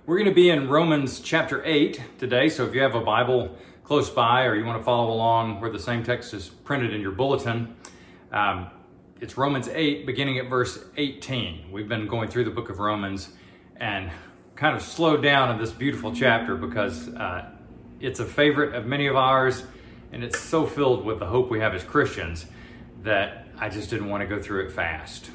We're going to be in Romans chapter 8 today, so if you have a Bible close by or you want to follow along where the same text is printed in your bulletin, it's Romans 8 beginning at verse 18. We've been going through the book of Romans and kind of slowed down in this beautiful chapter because it's a favorite of many of ours, and it's so filled with the hope we have as Christians that I just didn't want to go through it fast.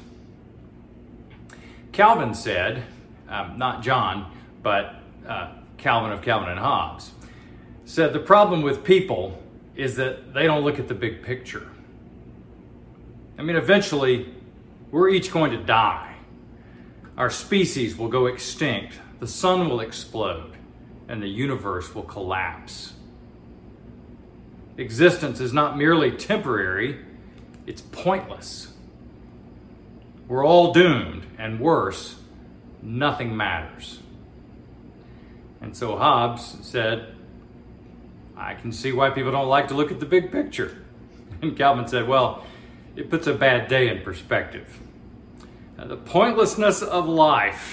Calvin said, not John, but Calvin of Calvin and Hobbes, said the problem with people is that they don't look at the big picture. I mean, eventually, we're each going to die. Our species will go extinct, the sun will explode, and the universe will collapse. Existence is not merely temporary, it's pointless. We're all doomed, and worse, nothing matters. And so Hobbes said, I can see why people don't like to look at the big picture. And Calvin said, well, it puts a bad day in perspective. The pointlessness of life.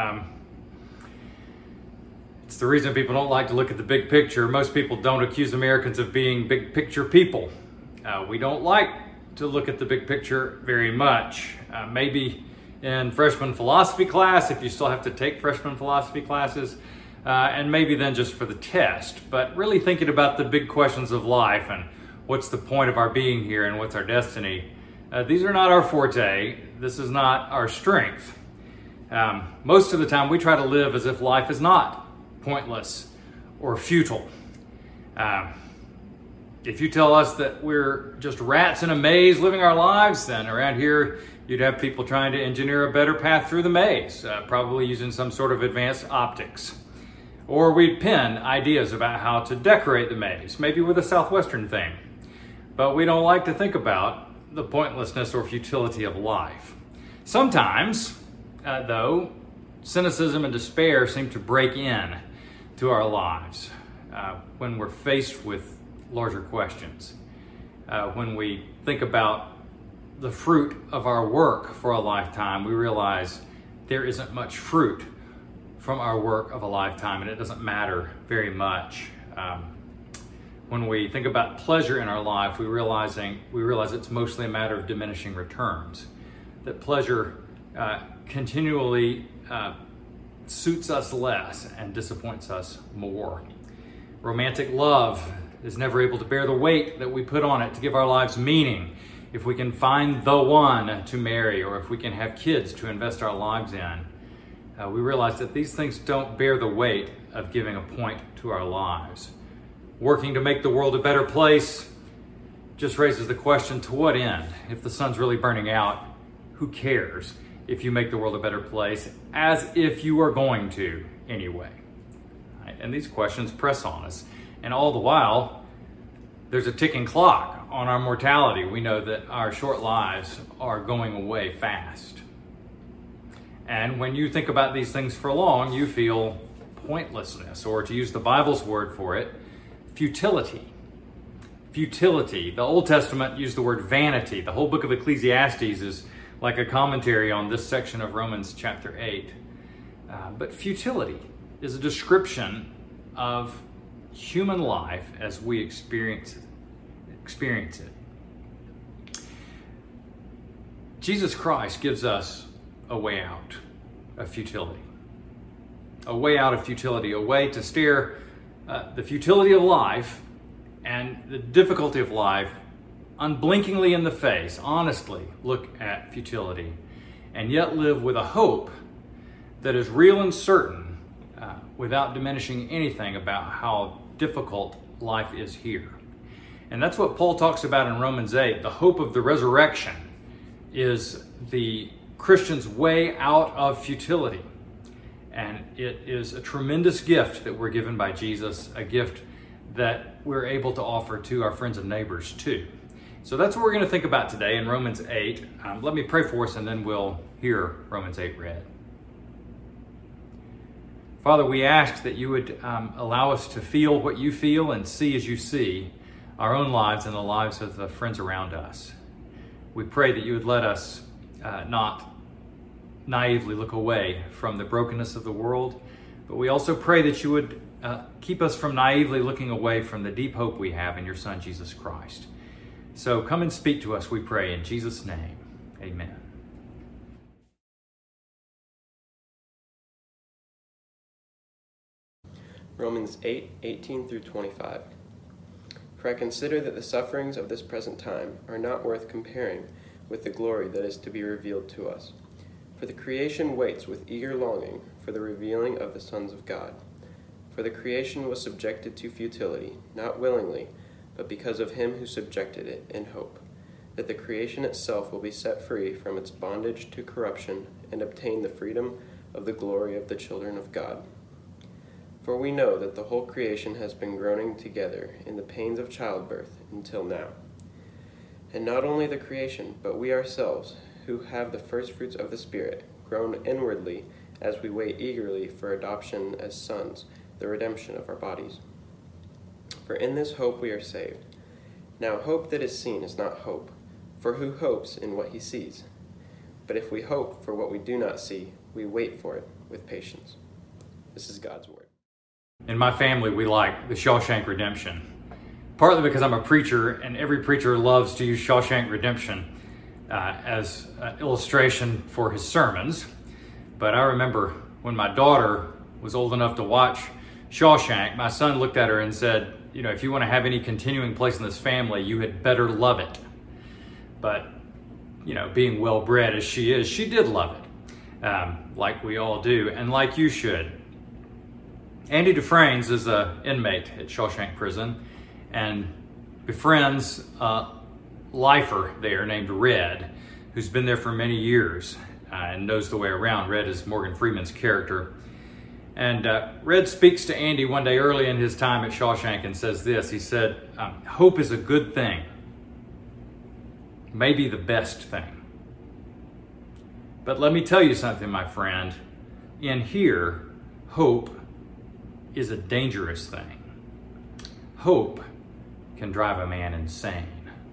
It's the reason people don't like to look at the big picture. Most people don't accuse Americans of being big picture people. We don't like to look at the big picture very much. Maybe in freshman philosophy class, if you still have to take freshman philosophy classes, and maybe then just for the test. But really thinking about the big questions of life and what's the point of our being here and what's our destiny, these are not our forte. This is not our strength. Most of the time we try to live as if life is not pointless or futile. If you tell us that we're just rats in a maze living our lives, then around here you'd have people trying to engineer a better path through the maze, probably using some sort of advanced optics. Or we'd pen ideas about how to decorate the maze, maybe with a southwestern theme. But we don't like to think about the pointlessness or futility of life. Sometimes, though, cynicism and despair seem to break in to our lives when we're faced with larger questions. When we think about the fruit of our work for a lifetime, we realize there isn't much fruit from our work of a lifetime, and it doesn't matter very much. When we think about pleasure in our life, we realize it's mostly a matter of diminishing returns. That pleasure continually suits us less and disappoints us more. Romantic love is never able to bear the weight that we put on it to give our lives meaning. If we can find the one to marry, or if we can have kids to invest our lives in, we realize that these things don't bear the weight of giving a point to our lives. Working to make the world a better place just raises the question, to what end? If the sun's really burning out, who cares if you make the world a better place, as if you are going to anyway? Right? And these questions press on us. And all the while, there's a ticking clock on our mortality. We know that our short lives are going away fast. And when you think about these things for long, you feel pointlessness, or to use the Bible's word for it, futility. Futility. The Old Testament used the word vanity. The whole book of Ecclesiastes is like a commentary on this section of Romans chapter 8. But futility is a description of human life as we experience it. Jesus Christ gives us a way out of futility. A way out of futility, a way to stare the futility of life and the difficulty of life unblinkingly in the face, honestly look at futility, and yet live with a hope that is real and certain without diminishing anything about how difficult life is here. And that's what Paul talks about in Romans 8. The hope of the resurrection is the Christian's way out of futility. And it is a tremendous gift that we're given by Jesus, a gift that we're able to offer to our friends and neighbors too. So that's what we're going to think about today in Romans 8. Let me pray for us and then we'll hear Romans 8 read. Father, we ask that you would allow us to feel what you feel and see as you see our own lives and the lives of the friends around us. We pray that you would let us not naively look away from the brokenness of the world, But we also pray that you would keep us from naively looking away from the deep hope we have in your Son, Jesus Christ. So come and speak to us, we pray, in Jesus' name. Amen. Romans 8:18 through 25. For I consider that the sufferings of this present time are not worth comparing with the glory that is to be revealed to us. For the creation waits with eager longing for the revealing of the sons of God. For the creation was subjected to futility, not willingly, but because of him who subjected it, in hope, that the creation itself will be set free from its bondage to corruption and obtain the freedom of the glory of the children of God. For we know that the whole creation has been groaning together in the pains of childbirth until now. And not only the creation, but we ourselves, who have the firstfruits of the Spirit, groan inwardly as we wait eagerly for adoption as sons, the redemption of our bodies. For in this hope we are saved. Now hope that is seen is not hope, for who hopes in what he sees? But if we hope for what we do not see, we wait for it with patience. This is God's word. In my family, we like the Shawshank Redemption, partly because I'm a preacher, and every preacher loves to use Shawshank Redemption as an illustration for his sermons. But I remember when my daughter was old enough to watch Shawshank, my son looked at her and said, if you want to have any continuing place in this family, you had better love it. But, being well-bred as she is, she did love it, like we all do, and like you should. Andy Dufresne is an inmate at Shawshank Prison and befriends a lifer there named Red, who's been there for many years and knows the way around. Red is Morgan Freeman's character. And Red speaks to Andy one day early in his time at Shawshank and says this. He said, hope is a good thing, maybe the best thing. But let me tell you something, my friend. In here, hope is a dangerous thing. Hope can drive a man insane.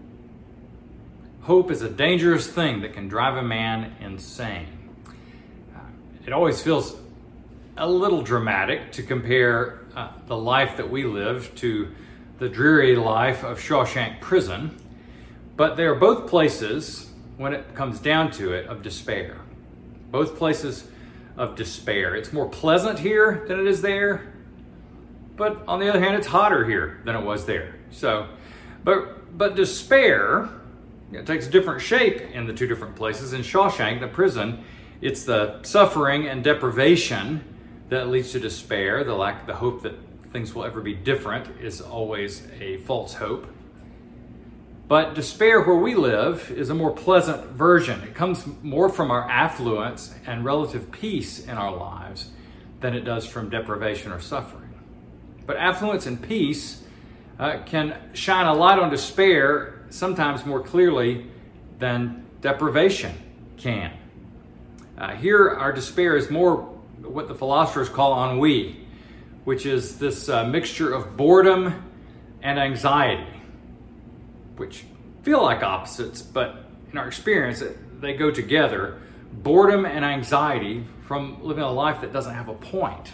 Hope is a dangerous thing that can drive a man insane. It always feels a little dramatic to compare the life that we live to the dreary life of Shawshank Prison, but they are both places, when it comes down to it, of despair. Both places of despair. It's more pleasant here than it is there, but on the other hand, it's hotter here than it was there. So, but despair takes different shape in the two different places. In Shawshank, the prison, it's the suffering and deprivation that leads to despair. The hope that things will ever be different is always a false hope. But despair where we live is a more pleasant version. It comes more from our affluence and relative peace in our lives than it does from deprivation or suffering. But affluence and peace can shine a light on despair sometimes more clearly than deprivation can. Here, our despair is more what the philosophers call ennui, which is this mixture of boredom and anxiety, which feel like opposites, but in our experience, they go together. Boredom and anxiety from living a life that doesn't have a point.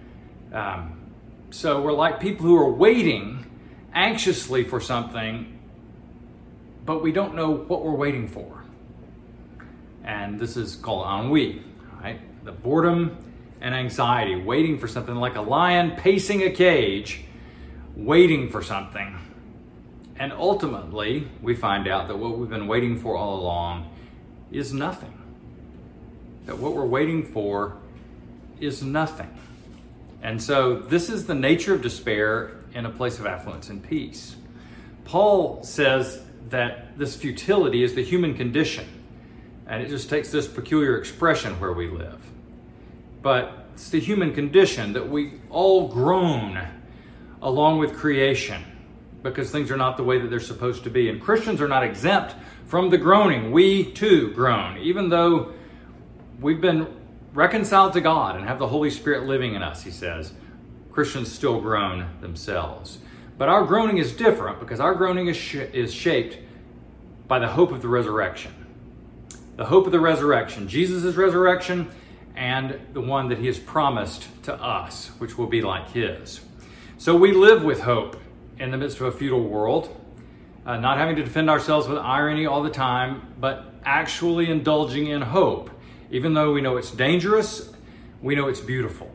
So we're like people who are waiting anxiously for something, but we don't know what we're waiting for. And this is called ennui, right? The boredom and anxiety, waiting for something, like a lion pacing a cage, waiting for something. And ultimately, we find out that what we've been waiting for all along is nothing. That what we're waiting for is nothing. And so this is the nature of despair in a place of affluence and peace. Paul says that this futility is the human condition, and it just takes this peculiar expression where we live. But it's the human condition that we all groan along with creation because things are not the way that they're supposed to be. And Christians are not exempt from the groaning. We too groan, even though we've been reconciled to God and have the Holy Spirit living in us, he says. Christians still groan themselves. But our groaning is different because our groaning is shaped by the hope of the resurrection. The hope of the resurrection, Jesus' resurrection, and the one that he has promised to us, which will be like his. So we live with hope in the midst of a futile world, not having to defend ourselves with irony all the time, but actually indulging in hope. Even though we know it's dangerous, we know it's beautiful.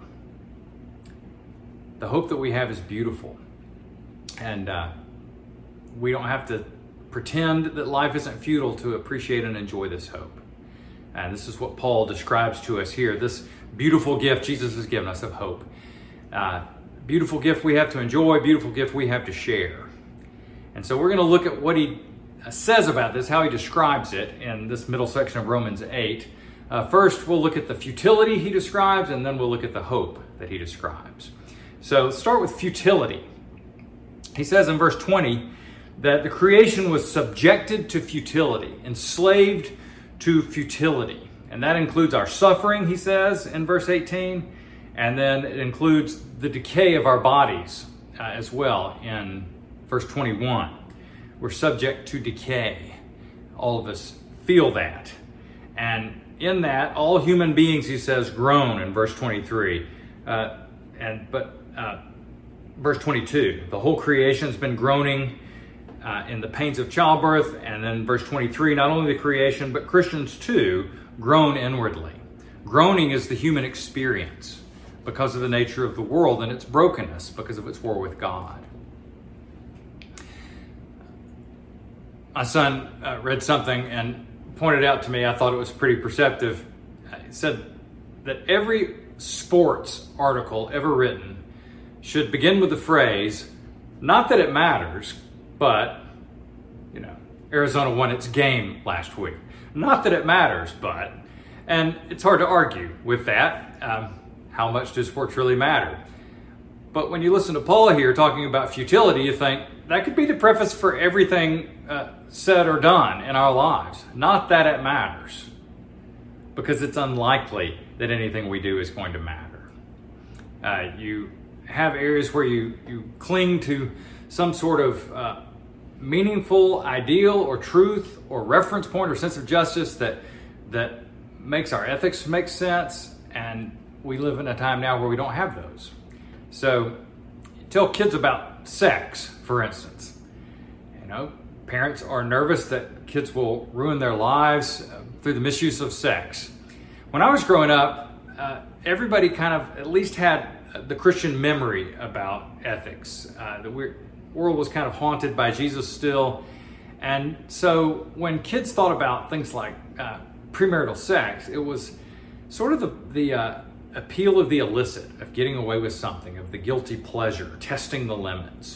The hope that we have is beautiful. And we don't have to pretend that life isn't futile to appreciate and enjoy this hope. And this is what Paul describes to us here, this beautiful gift Jesus has given us of hope. Beautiful gift we have to enjoy, beautiful gift we have to share. And so we're going to look at what he says about this, how he describes it in this middle section of Romans 8. First, we'll look at the futility he describes, and then we'll look at the hope that he describes. So let's start with futility. He says in verse 20 that the creation was subjected to futility, enslaved to futility. And that includes our suffering, he says in verse 18, and then it includes the decay of our bodies as well in verse 21. We're subject to decay. All of us feel that. And in that, all human beings, he says, groan in verse 23. Verse 22, the whole creation has been groaning in the pains of childbirth. And then verse 23, not only the creation, but Christians too groan inwardly. Groaning is the human experience because of the nature of the world and its brokenness, because of its war with God. My son read something and pointed out to me, I thought it was pretty perceptive. It said that every sports article ever written should begin with the phrase, not that it matters, but, Arizona won its game last week. Not that it matters, but, and it's hard to argue with that. How much does sports really matter? But when you listen to Paul here talking about futility, you think that could be the preface for everything said or done in our lives. Not that it matters, because it's unlikely that anything we do is going to matter. You have areas where you cling to some sort of meaningful ideal or truth or reference point or sense of justice that makes our ethics make sense, and we live in a time now where we don't have those. So tell kids about sex, for instance. Parents are nervous that kids will ruin their lives through the misuse of sex. When I was growing up, everybody kind of at least had the Christian memory about ethics. The world was kind of haunted by Jesus still. And so when kids thought about things like premarital sex, it was sort of the appeal of the illicit, of getting away with something, of the guilty pleasure, testing the limits.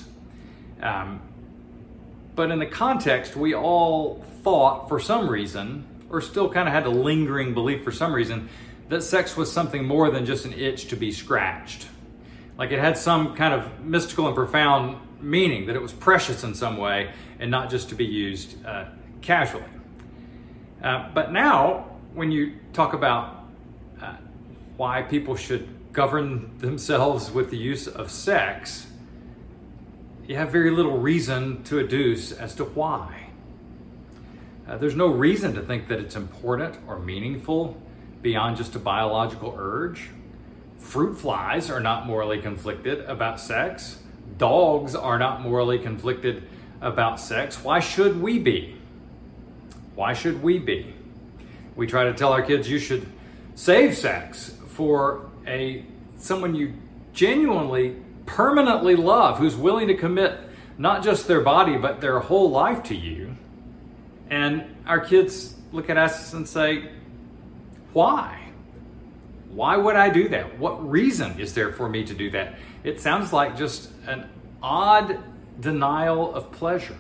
But in the context, we all thought for some reason, or still kind of had a lingering belief for some reason, that sex was something more than just an itch to be scratched. Like it had some kind of mystical and profound meaning, that it was precious in some way and not just to be used casually. But now, when you talk about why people should govern themselves with the use of sex, you have very little reason to adduce as to why. There's no reason to think that it's important or meaningful beyond just a biological urge. Fruit flies are not morally conflicted about sex. Dogs are not morally conflicted about sex. Why should we be? Why should we be? We try to tell our kids you should save sex for someone you genuinely, permanently love, who's willing to commit not just their body, but their whole life to you. And our kids look at us and say, why? Why would I do that? What reason is there for me to do that? It sounds like just an odd denial of pleasure.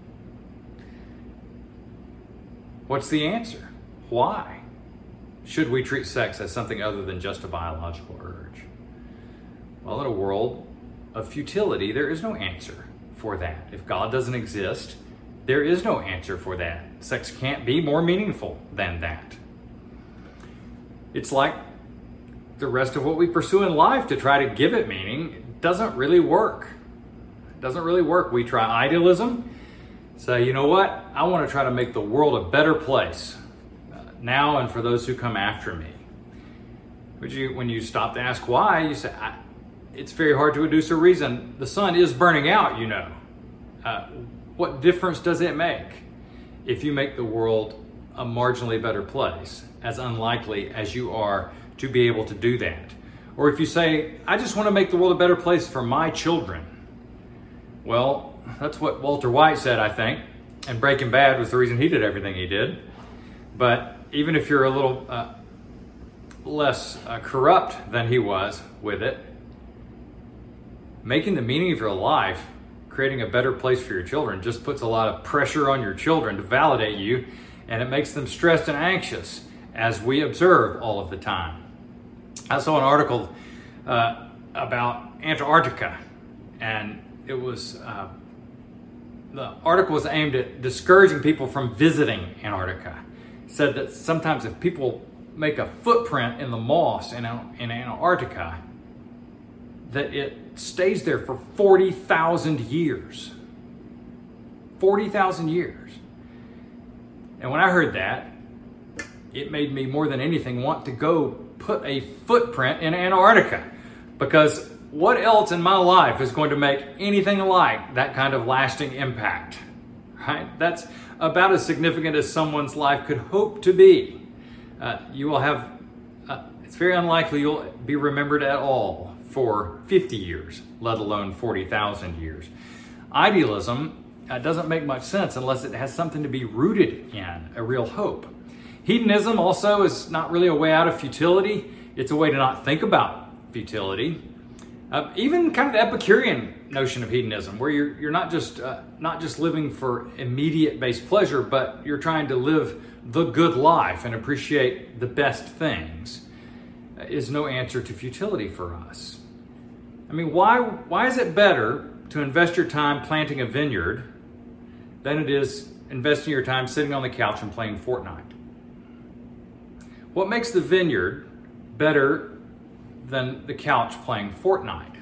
What's the answer? Why should we treat sex as something other than just a biological urge? Well, in a world of futility, there is no answer for that. If God doesn't exist, there is no answer for that. Sex can't be more meaningful than that. It's like the rest of what we pursue in life to try to give it meaning. It doesn't really work. It doesn't really work. We try idealism. Say, you know what? I want to try to make the world a better place now and for those who come after me. But when you stop to ask why, you say, it's very hard to deduce a reason. The sun is burning out, you know. What difference does it make if you make the world a marginally better place, as unlikely as you are to be able to do that? Or if you say, I just want to make the world a better place for my children. Well, that's what Walter White said, I think. And Breaking Bad was the reason he did everything he did. But even if you're a little less corrupt than he was with it, making the meaning of your life, creating a better place for your children, just puts a lot of pressure on your children to validate you, and it makes them stressed and anxious, as we observe all of the time. I saw an article about Antarctica, and it was the article was aimed at discouraging people from visiting Antarctica. It said that sometimes if people make a footprint in the moss in Antarctica, that it stays there for 40,000 years. 40,000 years. And when I heard that, it made me more than anything want to go put a footprint in Antarctica, because what else in my life is going to make anything like that kind of lasting impact, right? That's about as significant as someone's life could hope to be. You will have, it's very unlikely you'll be remembered at all for 50 years, let alone 40,000 years. Idealism doesn't make much sense unless it has something to be rooted in, a real hope. Hedonism also is not really a way out of futility. It's a way to not think about futility. Even kind of the Epicurean notion of hedonism, where you're not just living for immediate based pleasure, but you're trying to live the good life and appreciate the best things, is no answer to futility for us. I mean, why is it better to invest your time planting a vineyard than it is investing your time sitting on the couch and playing Fortnite? What makes the vineyard better than the couch playing Fortnite?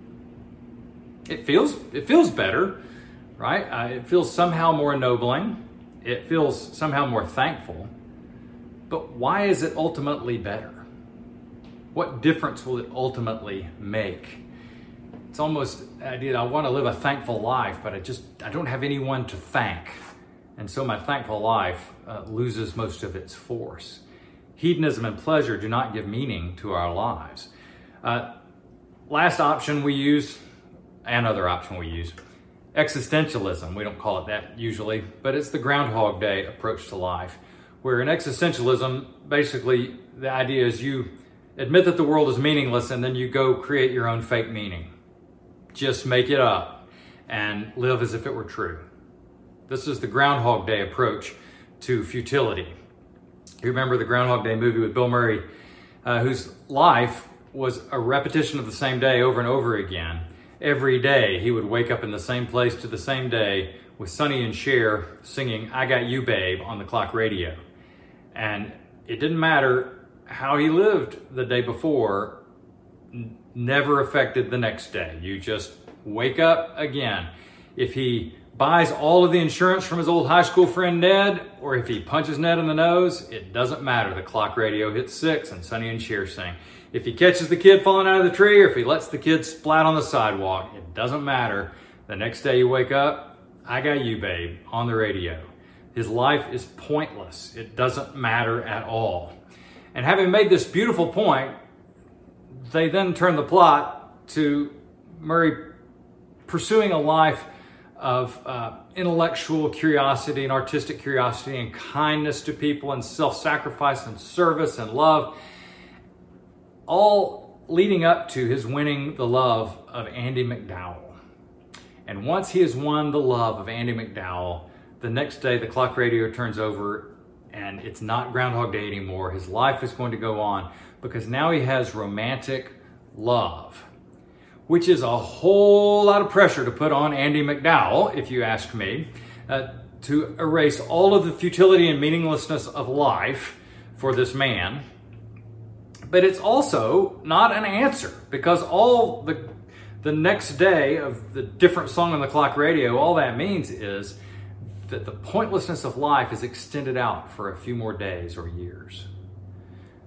It feels better, right? It feels somehow more ennobling. It feels somehow more thankful. But why is it ultimately better? What difference will it ultimately make? It's almost the idea that I want to live a thankful life, but I don't have anyone to thank. And so my thankful life loses most of its force. Hedonism and pleasure do not give meaning to our lives. Last option we use, another option we use, existentialism. We don't call it that usually, but it's the Groundhog Day approach to life, where in existentialism, basically the idea is you admit that the world is meaningless and then you go create your own fake meaning. Just make it up and live as if it were true. This is the Groundhog Day approach to futility. You remember the Groundhog Day movie with Bill Murray, whose life was a repetition of the same day over and over again. Every day he would wake up in the same place to the same day with Sonny and Cher singing I Got You Babe on the clock radio. And it didn't matter how he lived the day before, never affected the next day. You just wake up again. If he buys all of the insurance from his old high school friend Ned, or if he punches Ned in the nose, it doesn't matter. The clock radio hits 6 and Sonny and Cher sing. If he catches the kid falling out of the tree, or if he lets the kid splat on the sidewalk, it doesn't matter. The next day you wake up, I Got You Babe on the radio. His life is pointless. It doesn't matter at all. And having made this beautiful point, they then turn the plot to Murray pursuing a life of intellectual curiosity and artistic curiosity and kindness to people and self-sacrifice and service and love, all leading up to his winning the love of Andie MacDowell. And once he has won the love of Andie MacDowell, the next day the clock radio turns over and it's not Groundhog Day anymore. His life is going to go on because now he has romantic love, which is a whole lot of pressure to put on Andie MacDowell, if you ask me, to erase all of the futility and meaninglessness of life for this man. But it's also not an answer, because all the next day of the different song on the clock radio, all that means is that the pointlessness of life is extended out for a few more days or years.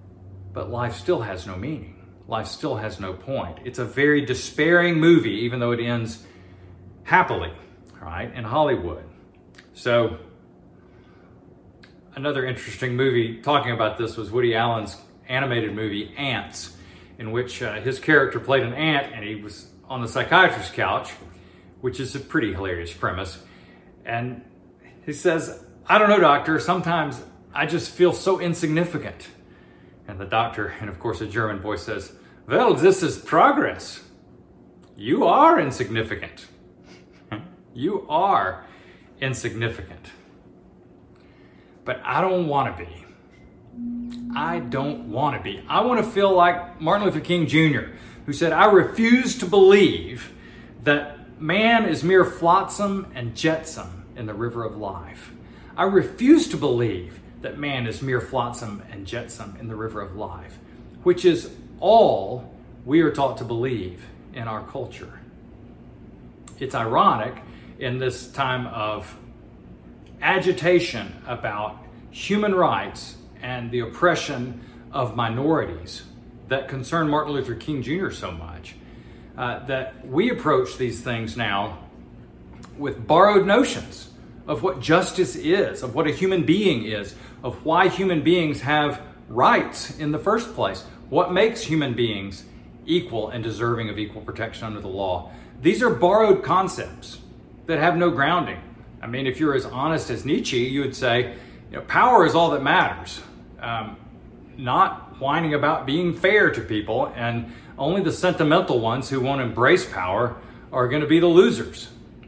but life still has no meaning. Life still has no point. It's a very despairing movie, even though it ends happily, right, in Hollywood. So another interesting movie talking about this was Woody Allen's animated movie Ants, in which his character played an ant and he was on the psychiatrist's couch, which is a pretty hilarious premise. And he says, "I don't know, doctor, sometimes I just feel so insignificant." And the doctor, and of course a German voice, says, "Well, this is progress. You are insignificant. You are insignificant." But I don't want to be. I don't want to be. I want to feel like Martin Luther King Jr., who said, "I refuse to believe that man is mere flotsam and jetsam in the river of life. I refuse to believe that man is mere flotsam and jetsam in the river of life," which is all we are taught to believe in our culture. It's ironic in this time of agitation about human rights and the oppression of minorities that concern Martin Luther King Jr. so much, that we approach these things now with borrowed notions of what justice is, of what a human being is, of why human beings have rights in the first place, what makes human beings equal and deserving of equal protection under the law. These are borrowed concepts that have no grounding. I mean, if you're as honest as Nietzsche, you would say, power is all that matters, not whining about being fair to people, and only the sentimental ones who won't embrace power are going to be the losers.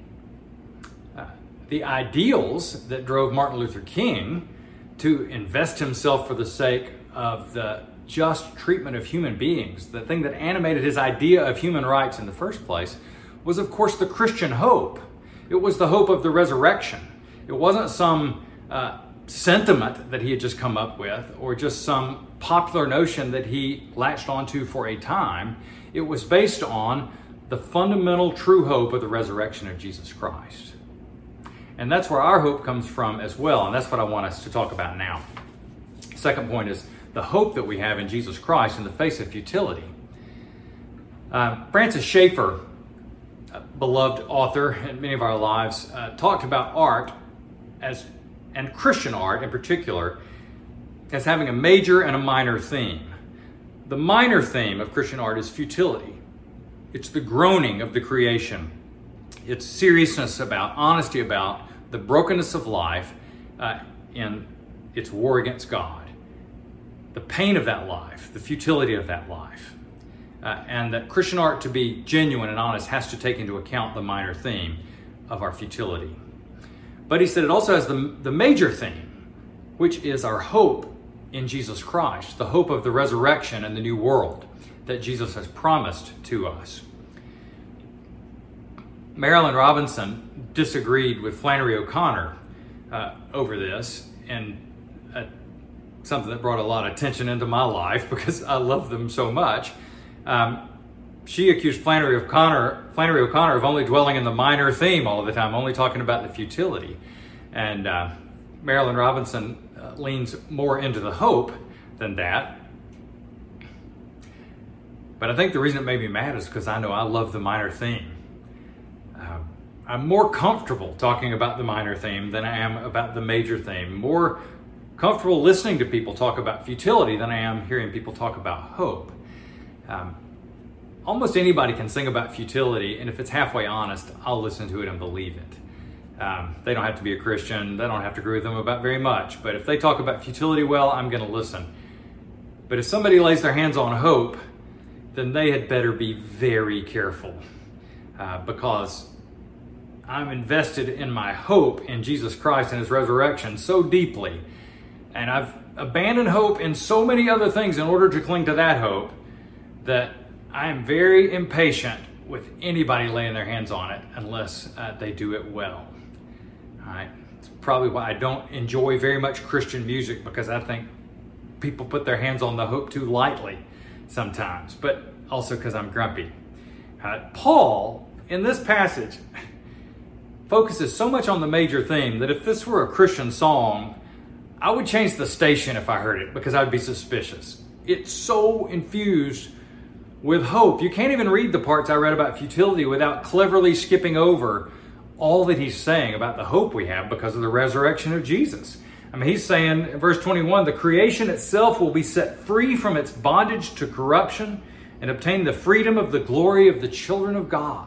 The ideals that drove Martin Luther King to invest himself for the sake of the just treatment of human beings, the thing that animated his idea of human rights in the first place, was of course the Christian hope. It was the hope of the resurrection. It wasn't some sentiment that he had just come up with, or just some popular notion that he latched onto for a time. It was based on the fundamental true hope of the resurrection of Jesus Christ. And that's where our hope comes from as well, and that's what I want us to talk about now. Second point is the hope that we have in Jesus Christ in the face of futility. Francis Schaeffer, a beloved author in many of our lives, talked about art and Christian art in particular as having a major and a minor theme. The minor theme of Christian art is futility. It's the groaning of the creation. It's seriousness about, honesty about the brokenness of life in its war against God. The pain of that life, the futility of that life. And that Christian art, to be genuine and honest, has to take into account the minor theme of our futility. But he said it also has the major theme, which is our hope in Jesus Christ, the hope of the resurrection and the new world that Jesus has promised to us. Marilyn Robinson disagreed with Flannery O'Connor over this, and something that brought a lot of tension into my life because I love them so much. She accused Flannery O'Connor of only dwelling in the minor theme all the time, only talking about the futility. And Marilyn Robinson leans more into the hope than that. But I think the reason it made me mad is because I know I love the minor theme. I'm more comfortable talking about the minor theme than I am about the major theme. More comfortable listening to people talk about futility than I am hearing people talk about hope. Almost anybody can sing about futility, and if it's halfway honest, I'll listen to it and believe it. They don't have to be a Christian. They don't have to agree with them about very much. But if they talk about futility well, I'm going to listen. But if somebody lays their hands on hope, then they had better be very careful, because I'm invested in my hope in Jesus Christ and his resurrection so deeply. And I've abandoned hope in so many other things in order to cling to that hope that I am very impatient with anybody laying their hands on it unless they do it well. All right. It's probably why I don't enjoy very much Christian music, because I think people put their hands on the hope too lightly sometimes, but also because I'm grumpy. Paul, in this passage, focuses so much on the major theme that if this were a Christian song, I would change the station if I heard it, because I would be suspicious. it's so infused with hope. You can't even read the parts I read about futility without cleverly skipping over all that he's saying about the hope we have because of the resurrection of Jesus. I mean, he's saying in verse 21, the creation itself will be set free from its bondage to corruption and obtain the freedom of the glory of the children of God.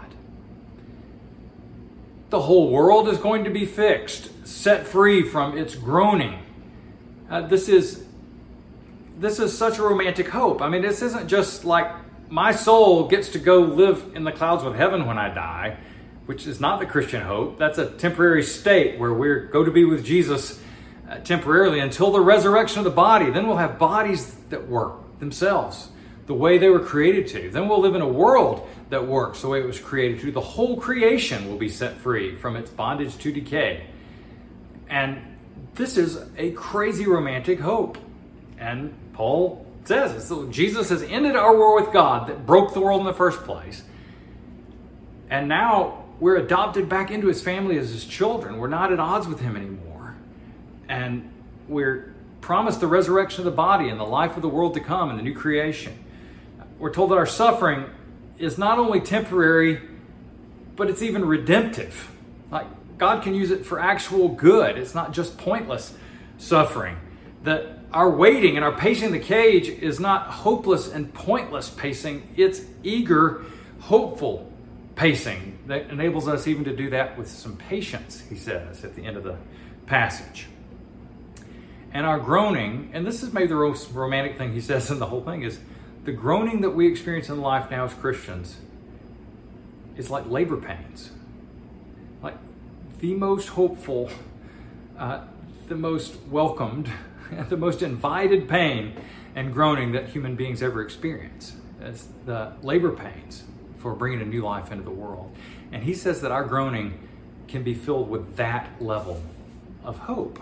The whole world is going to be fixed, set free from its groaning. This is such a romantic hope. I mean, this isn't just like my soul gets to go live in the clouds with heaven when I die, which is not the Christian hope. That's a temporary state where we go to be with Jesus temporarily until the resurrection of the body. Then we'll have bodies that work themselves the way they were created to. Then we'll live in a world that works the way it was created to. The whole creation will be set free from its bondage to decay. And this is a crazy romantic hope. And Paul says it. So Jesus has ended our war with God that broke the world in the first place. And now we're adopted back into his family as his children. We're not at odds with him anymore. And we're promised the resurrection of the body and the life of the world to come and the new creation. We're told that our suffering is not only temporary, but it's even redemptive. Like God can use it for actual good. It's not just pointless suffering. That our waiting and our pacing the cage is not hopeless and pointless pacing. It's eager, hopeful pacing that enables us even to do that with some patience, he says at the end of the passage. And our groaning, and this is maybe the most romantic thing he says in the whole thing, is the groaning that we experience in life now as Christians is like labor pains. Like the most hopeful, the most welcomed, the most invited pain and groaning that human beings ever experience. It's the labor pains for bringing a new life into the world. And he says that our groaning can be filled with that level of hope.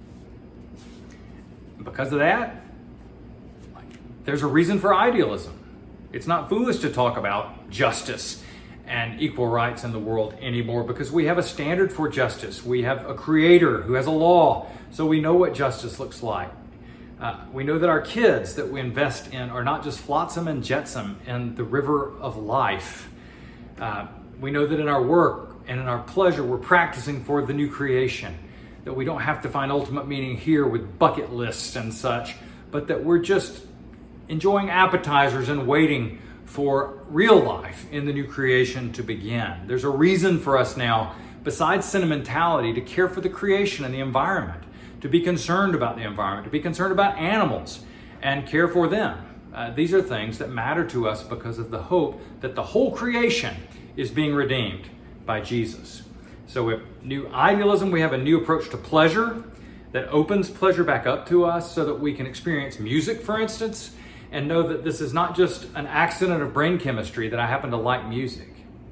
Because of that, there's a reason for idealism. It's not foolish to talk about justice and equal rights in the world anymore because we have a standard for justice. We have a creator who has a law, so we know what justice looks like. We know that our kids that we invest in are not just flotsam and jetsam in the river of life. We know that in our work and in our pleasure, we're practicing for the new creation. That we don't have to find ultimate meaning here with bucket lists and such, but that we're just enjoying appetizers and waiting for real life in the new creation to begin. There's a reason for us now, besides sentimentality, to care for the creation and the environment, to be concerned about the environment, to be concerned about animals and care for them. These are things that matter to us because of the hope that the whole creation is being redeemed by Jesus. So with new idealism, we have a new approach to pleasure that opens pleasure back up to us so that we can experience music, for instance, and know that this is not just an accident of brain chemistry that I happen to like music.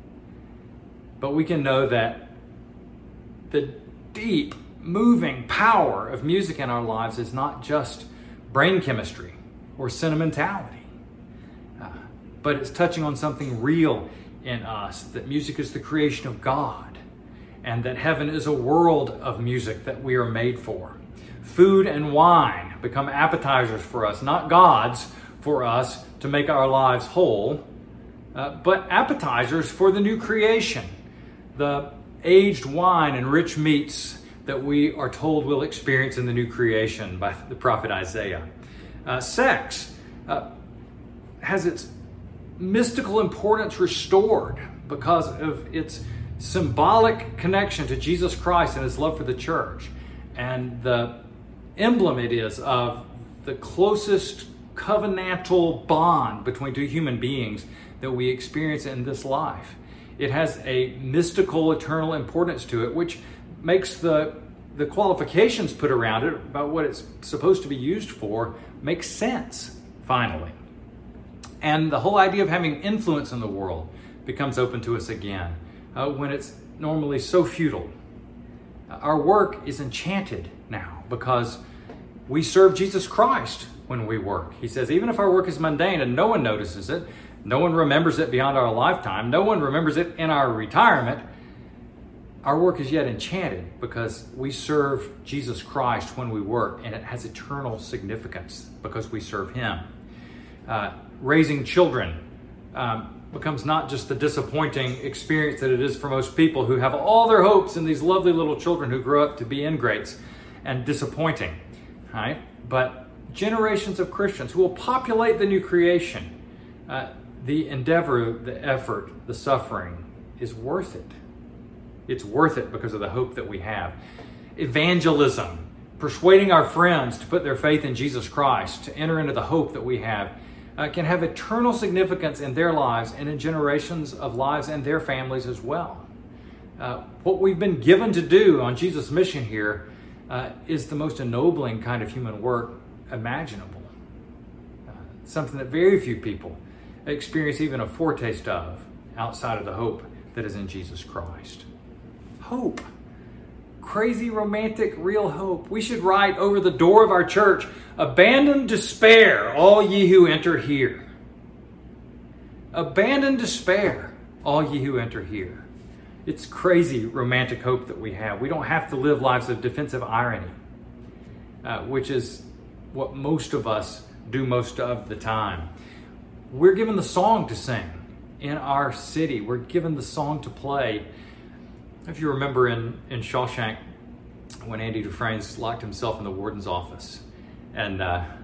But we can know that the deep, moving power of music in our lives is not just brain chemistry or sentimentality, but it's touching on something real in us, that music is the creation of God. And that heaven is a world of music that we are made for. Food and wine become appetizers for us, not gods for us to make our lives whole, but appetizers for the new creation, the aged wine and rich meats that we are told we'll experience in the new creation by the prophet Isaiah. Sex has its mystical importance restored because of its symbolic connection to Jesus Christ and his love for the church, and the emblem it is of the closest covenantal bond between two human beings that we experience in this life. It has a mystical, eternal importance to it, which makes the qualifications put around it about what it's supposed to be used for make sense, finally. And the whole idea of having influence in the world becomes open to us again. When it's normally so futile. Our work is enchanted now because we serve Jesus Christ when we work. He says, even if our work is mundane and no one notices it, no one remembers it beyond our lifetime, no one remembers it in our retirement, our work is yet enchanted because we serve Jesus Christ when we work, and it has eternal significance because we serve him. Raising children becomes not just the disappointing experience that it is for most people who have all their hopes in these lovely little children who grow up to be ingrates and disappointing, right? But generations of Christians who will populate the new creation, the endeavor, the effort, the suffering is worth it. It's worth it because of the hope that we have. Evangelism, persuading our friends to put their faith in Jesus Christ, to enter into the hope that we have, can have eternal significance in their lives and in generations of lives and their families as well. What we've been given to do on Jesus' mission here is the most ennobling kind of human work imaginable. Something that very few people experience even a foretaste of outside of the hope that is in Jesus Christ. Hope. Crazy, romantic, real hope. We should write over the door of our church, "Abandon despair, all ye who enter here." Abandon despair, all ye who enter here. It's crazy, romantic hope that we have. We don't have to live lives of defensive irony, which is what most of us do most of the time. We're given the song to sing in our city. We're given the song to play. If you remember in Shawshank, when Andy Dufresne's locked himself in the warden's office, and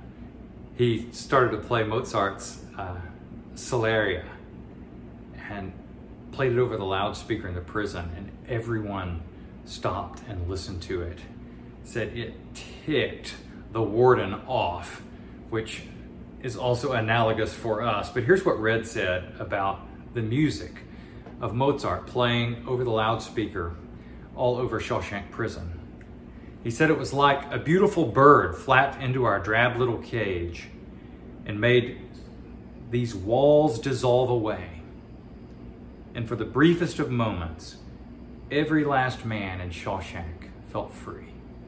he started to play Mozart's Solaria, and played it over the loudspeaker in the prison, and everyone stopped and listened to it. Said it ticked the warden off, which is also analogous for us. But here's what Red said about the music of Mozart playing over the loudspeaker all over Shawshank Prison. He said it was like a beautiful bird flapped into our drab little cage and made these walls dissolve away. And for the briefest of moments, every last man in Shawshank felt free.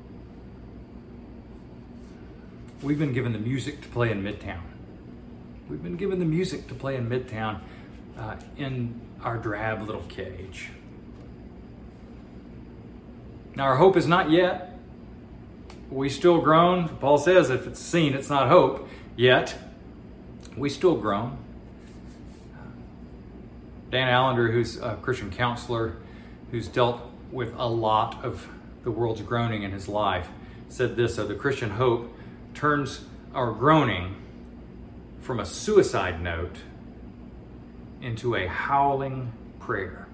We've been given the music to play in Midtown. We've been given the music to play in Midtown in our drab little cage. Now, our hope is not yet. We still groan. Paul says if it's seen, it's not hope yet. We still groan. Dan Allender, who's a Christian counselor, who's dealt with a lot of the world's groaning in his life, said this: the Christian hope turns our groaning from a suicide note into a howling prayer.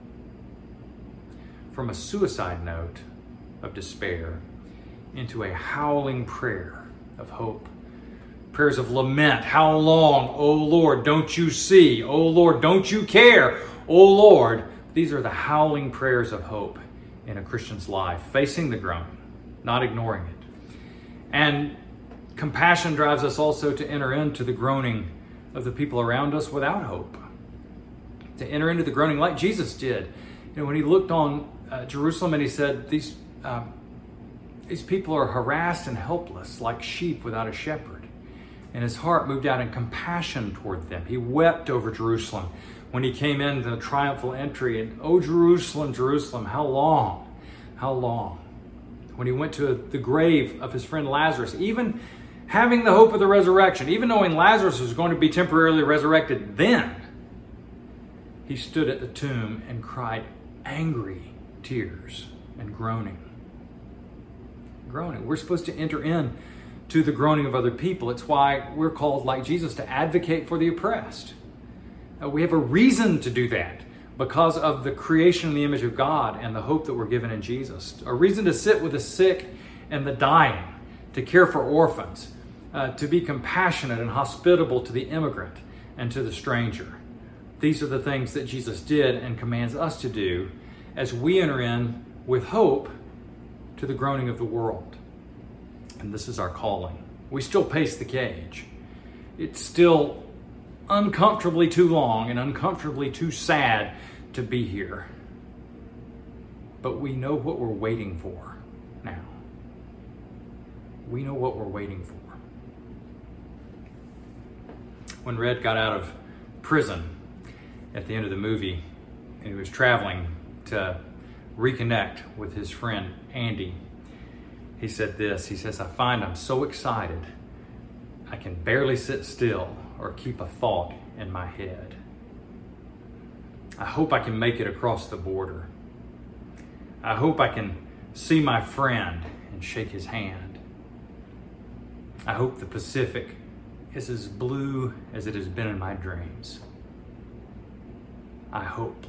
From a suicide note of despair into a howling prayer of hope. Prayers of lament. How long, O Lord, don't you see? O Lord, don't you care? O Lord. These are the howling prayers of hope in a Christian's life, facing the groaning, not ignoring it. And compassion drives us also to enter into the groaning of the people around us without hope. To enter into the groaning like Jesus did. You know, when he looked on Jerusalem and he said, these people are harassed and helpless like sheep without a shepherd. And his heart moved out in compassion toward them. He wept over Jerusalem when he came in the triumphal entry. And, "Oh, Jerusalem, Jerusalem, how long? How long?" When he went to the grave of his friend Lazarus, even having the hope of the resurrection, even knowing Lazarus was going to be temporarily resurrected then, he stood at the tomb and cried angry tears and groaning. Groaning. We're supposed to enter in to the groaning of other people. It's why we're called, like Jesus, to advocate for the oppressed. We have a reason to do that because of the creation in the image of God and the hope that we're given in Jesus. A reason to sit with the sick and the dying, to care for orphans, to be compassionate and hospitable to the immigrant and to the stranger. These are the things that Jesus did and commands us to do as we enter in with hope to the groaning of the world. And this is our calling. We still pace the cage. It's still uncomfortably too long and uncomfortably too sad to be here. But we know what we're waiting for now. We know what we're waiting for. When Red got out of prison at the end of the movie, and he was traveling to reconnect with his friend Andy, he said this. He says, "I find I'm so excited I can barely sit still or keep a thought in my head. I hope I can make it across the border. I hope I can see my friend and shake his hand. I hope the Pacific is as blue as it has been in my dreams. I hope.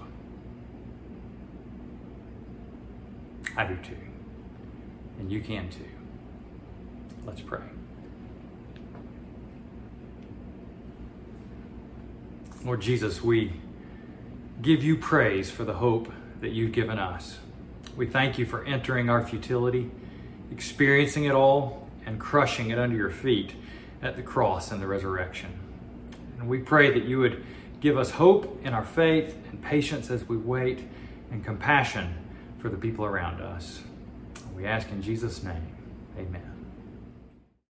I do too. And you can too. Let's pray. Lord Jesus, we give you praise for the hope that you've given us. We thank you for entering our futility, experiencing it all, and crushing it under your feet at the cross and the resurrection. And we pray that you would give us hope in our faith and patience as we wait, and compassion for the people around us. We ask in Jesus' name, amen.